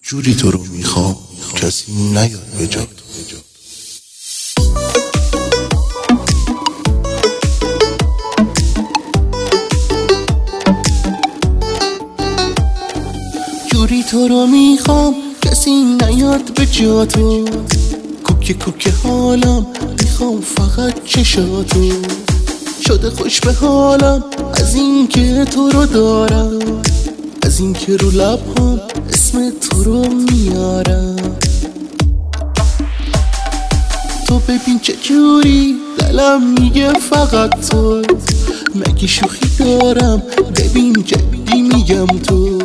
جوری تو رو میخوام کسی نیاد به جات. جوری تو رو میخوام کسی نیاد به جاتو. کوکه کوکه حالم میخوام فقط چشاتو. شده خوش به حالم از این که تو رو دارم، از این که رو لبام اسم تو رو میارم. تو ببین چه جوری دلم میگه فقط تو. مگه شوخی دارم ببین جدی میگم تو.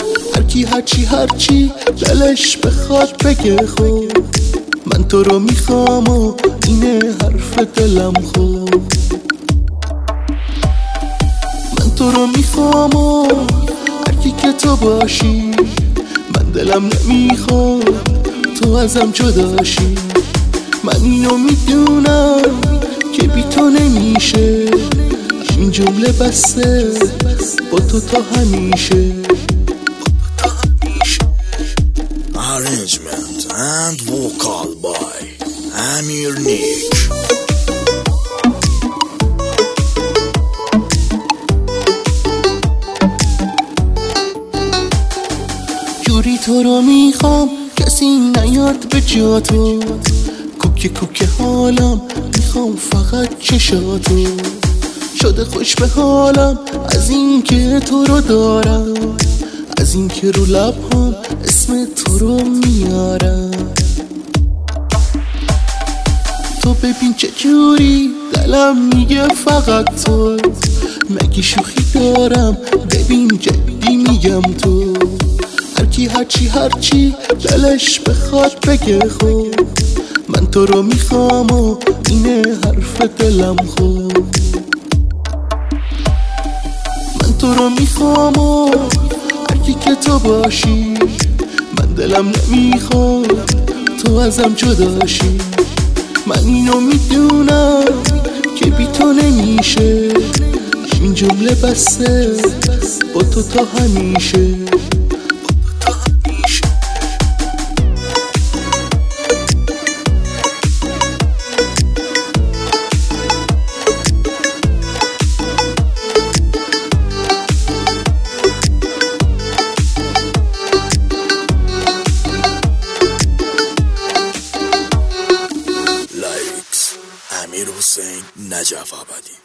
هرچی دلش بخواد بگه خب. من تو رو میخوام و اینه حرف دلم خب. من تو رو میخوام و هرکی که تو باشی. من دلم نمیخواد تو ازم جداشی. من اینو میدونم که بی تو نمیشه. این جمله بسته با تو تا همیشه. Arrangement and vocal by Amir Nick. جوری تو رو میخوام کسی نیاد به جاتو. کوکه کوکه حالم میخوام فقط چشاتو. شده خوش به حالم از این که تو رو دارم، از این که رو لبام اسم تو رو میارم. تو ببین چه جوری دلم میگه فقط تو. مگه شوخی دارم ببین جدی میگم تو. هرچی دلش بخواد بگه خب. من تو رو میخوام و اینه حرف دلم خب. من تو رو میخوام و هرکی که تو باشی. من دلم نمیخواد تو ازم جداشی. من اینو میدونم که بی تو نمیشه. این جمله بسته با تو تا همیشه. Lyrics Amir Hussein Najaf Abadi.